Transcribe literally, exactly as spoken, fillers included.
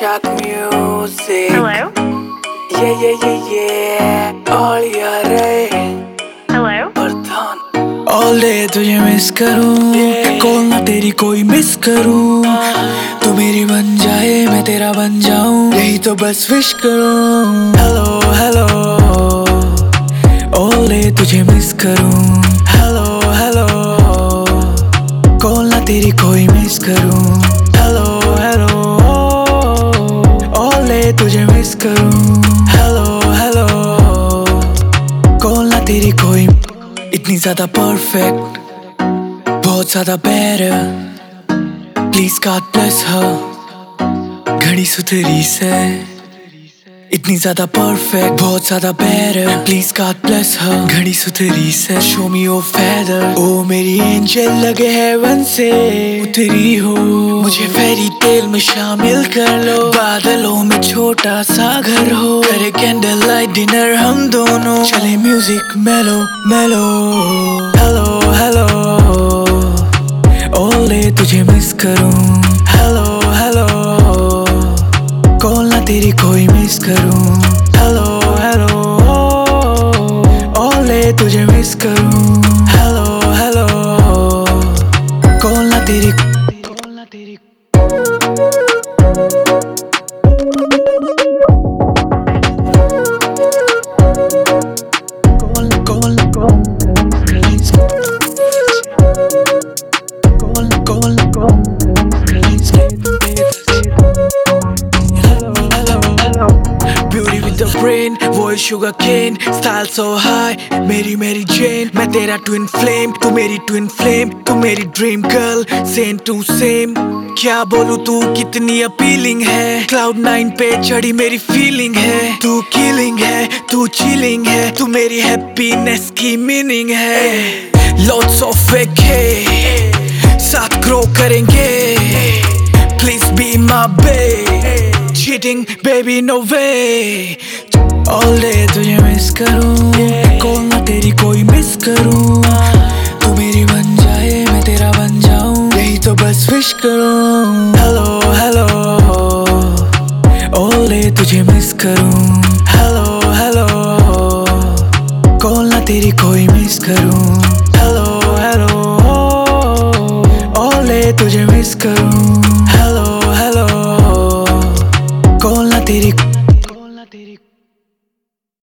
Shock music. Hello? Yeah, yeah, yeah, yeah. All your Hello? Pardhan. All day तुझे miss करूं, call ना तेरी कोई मिस करूं, तू मेरी बन जाए मैं तेरा बन जाऊं, यही तो बस विश करूं. Hello, hello. All day तुझे मिस करूं. Hello, hello. कॉल ना तेरी कोई मिस करूं. Hello, hello. All day तुझे मिस करूं. Hello, hello. कॉल ना तेरी कोई इतनी ज्यादा परफेक्ट, बहुत ज्यादा better. Please God bless her. घड़ी सुथरी से इतनी ज्यादा परफेक्ट, बहुत ज्यादा better. Please God bless her. घड़ी सुथरी से show me your feather. ओ मेरी एंजल लगे हेवन से उतरी हो, मुझे फेरी टेल में शामिल कर लो. बादलों में छोटा सा घर हो, करे कैंडल लाइट डिनर हम दोनों, चले म्यूजिक मेलो मेलो. Hello hello. ऑल डे तुझे मिस करूं. Hello hello. कॉल ना तेरी कोई मिस करूं. Hello hello. ऑल डे तुझे मिस करूं. Hello hello. कॉल ना तेरी कॉल ना तेरी call call call call call call. Beauty with the brain, voice sugar cane, style so high, मेरी मेरी Jane. मैं तेरा twin flame, तू मेरी twin flame, तू मेरी dream girl, same to same. क्या बोलूं तू कितनी appealing है, cloud nine पे चढ़ी मेरी feeling है. तू killing है, तू chilling है, तू मेरी happiness की meaning है. Lots of fake है, साथ grow करेंगे. Please be my babe. Cheating baby no way. All day तुझे मिस करूं, कॉल ना तेरी कोई मिस करूं, तू मेरी बन जाए मैं तेरा बन जाऊं, यही तो बस विश करूं. Hello hello. All day तुझे मिस करूं. Hello hello. कॉल ना तेरी कोई मिस करूं.